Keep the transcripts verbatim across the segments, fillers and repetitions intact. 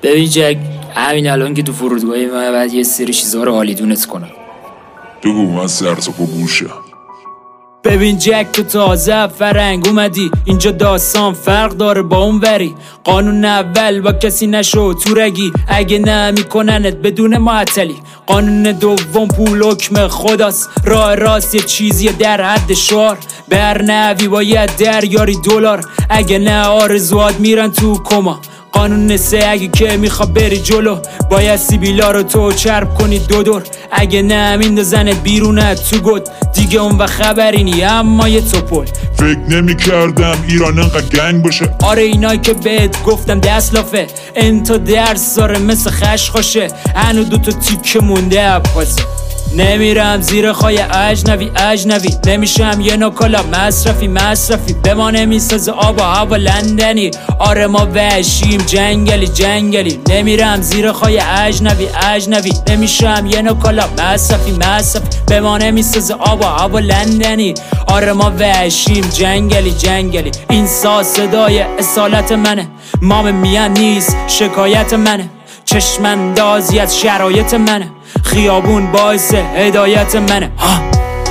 ببین جک، همین الان که تو فرودگاهی من باید یه سری چیزا رو حالیدونت کنم. بگو من سرتا با گوشم. ببین جک، تو تازه فرنگ اومدی اینجا، داستان فرق داره با اون وری. قانون اول با کسی نشو تو رگی، اگه نه میکننت بدون معطلی. قانون دوم پول حکم خداست، راه راست یه چیزی در حد شعار. بر نوی باید دریاری دلار، اگه نه آرزوات میرن تو کما. قانون سه اگه که میخوا بری جلو، باید سیبیلا رو تو چرب کنی دو دور. اگه نه میندازنت بیرونت تو گد، دیگه اون و خبری نی اما یه توپل. فکر نمی کردم ایران انقدر گنگ باشه. آره اینایی که بهت گفتم دست لافه، انتا درس داره مثل خشخاشه. هنو دوتا تیکه مونده ابخوازه. نمیرم زیر خای اجنبی اجنبی، نمیشم یه نوکالا مصرفی مصرفی. به ما نمیسازه آب و هوا لندنی، آره ما وحشیم جنگلی جنگلی. نمیرم زیر خای اجنبی اجنبی، نمیشم یه نوکالا مصرفی مصرفی. به ما نمیسازه آب و هوا لندنی، آره ما وحشیم جنگلی جنگلی. این ساز صدای اصالت منه، مام میان نیست شکایت منه. چشمندازی از شرایط منه، خیابون باعث هدایت منه. ها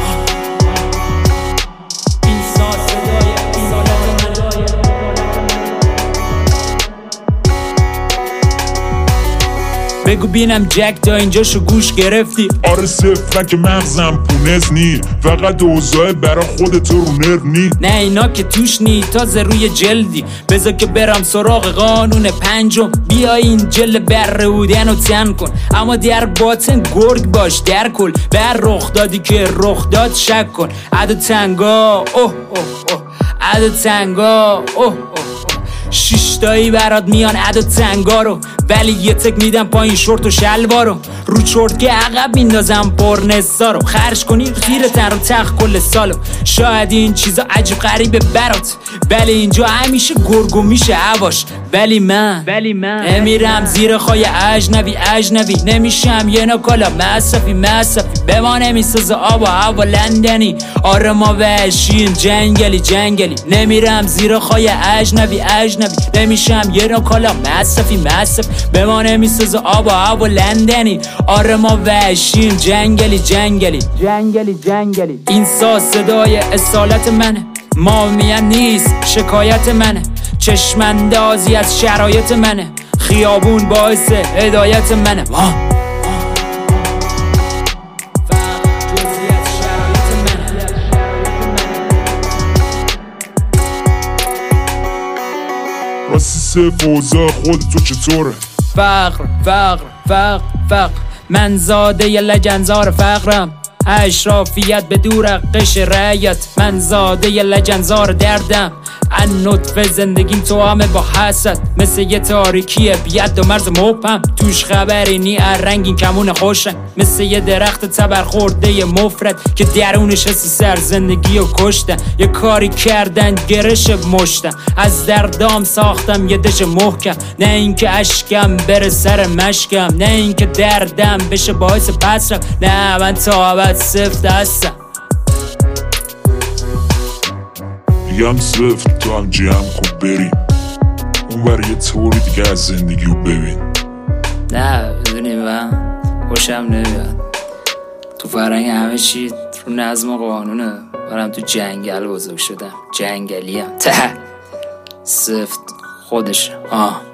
بگو بینم جک تا اینجاشو گوش گرفتی؟ آره صفر که مغزم پونز نی، فقط اوضاع برا خودت رو نرو نی. نه اینا که توش نی، تازه روی جلدی. بذار که برم سراغ قانون پنجم. بیا این جل بر بودن رو تن کن، اما در باطن گرگ باش در کل. بر رخ دادی که رخ داد شک کن. عدو تنگا اوه اوه اوه، عدو تنگا اوه اوه. شیشتایی برات میان عدو تنگا رو، ولی یه تک میدم پایین شورت و شلوارو. رو چرت که عقب میندازم پرنسا رو، خرج کنی خیره تر و تخ کل سالو. شاید این چیزا عجیب غریبه برات، ولی اینجا همیشه گرگو میشه هواش. ولی من ولی من نمیرم زیر خای اجنبی اجنبی، نمیشم یه نوکالا مصرفی مصرفی. به ما نمیسازه آب و هوا لندنی، آره ما وحشیم جنگلی جنگلی. نمیرم زیر خای اجنبی اجنبی، نمیشم یه نوکالا مصرفی مصرفی. به ما نمیسازه آب و هوا لندنی، آره ما وحشیم جنگلی جنگلی جنگلی جنگلی. این ساز صدای اصالت منه، ما میان نیست شکایت منه. چشمندازی از شرایط منه، خیابون باعث هدایت منه. راستی صف اوضاع خود تو چطوره؟ فقر فقر فقر فقر، من زاده ی لجنزار فقرم. اشرافیت به دور قش رعیت، من زاده ی لجنزار دردم. ان نطفه زندگیم تو همه با حسد، مثل یه تاریکی بیاد و مرز مبهم. توش خبری نی رنگین کمون خوشن، مثل یه درخت تبر خورده ی مفرد که درونش حس سر زندگی و کشتن. یه کاری کردن گرش مشتن، از دردام ساختم یه دژ محکم. نه اینکه اشکم بره سر مشکم، نه اینکه دردم بشه باعث پسرم. نه من تا ابد سفت هستم. میگم صفر تو هم جمع کن بریم اون بر یه طوری دیگه از زندگی رو ببین. نه بدونی من خوشم نمیاد تو فرهنگ همه چی رو نظم و قانونه. برم تو جنگل بزرگ شدم، جنگلیم ته سفت خودش. آه